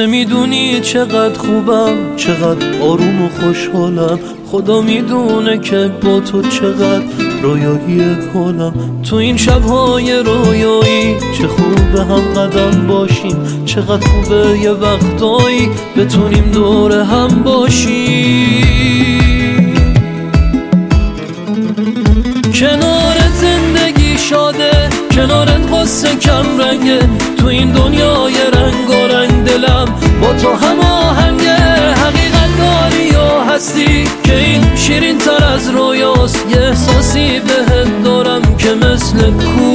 نمیدونی چقدر خوبم، چقدر آروم و خوشحالم. خدا میدونه که با تو چقدر رویایی کنم. تو این شبهای رویایی چه خوبه هم قدم باشیم، چقدر خوبه یه وقتایی بتونیم دور هم باشیم. کنار زندگی شاده، کنارت قصه کم رنگه. تو این دنیای رنگ و رنگ دلم با تو هماهنگه. حقیقت داری و هستی که این شیرین تر از رویاست. یه احساسی بهت دارم که مثل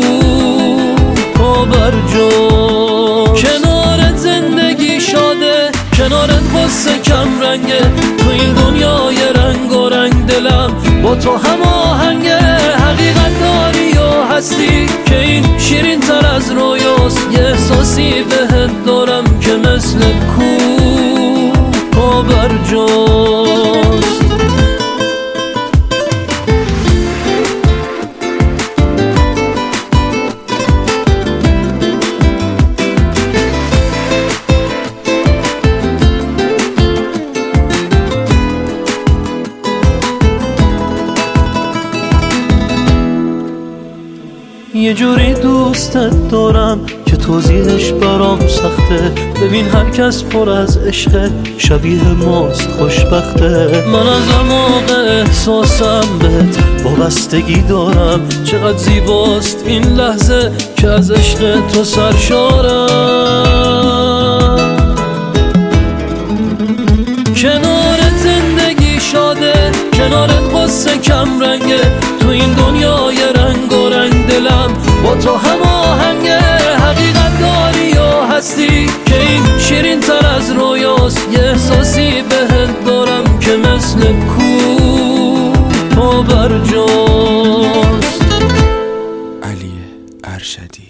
کوه برجاست. کنارت زندگی شاده، کنارت قصه کم رنگه. تو این دنیای رنگ و رنگ دلم با تو هماهنگه. حقیقت داری و هستی که این شیرین تر از رویاست. یه احساسی بهت دارم که مثل کوه برجاست. یه جوری دوستت دارم که توضیحش برام سخته. ببین هر کس پر از عشق، شبیه ماست خوشبخته. من از موقع احساسم بهت وابستگی دارم. چقدر زیباست این لحظه که از عشق تو سرشارم. کنارت زندگی شاده، کنارت قصه کم رنگه. تو این دنیای رنگ و رنگ دلم با تو هماهنگه. حقیقت داری و هستی که این شیرین تر از رویاست. یه احساسی بهت دارم که مثل کوه برجاست. علی ارشدی.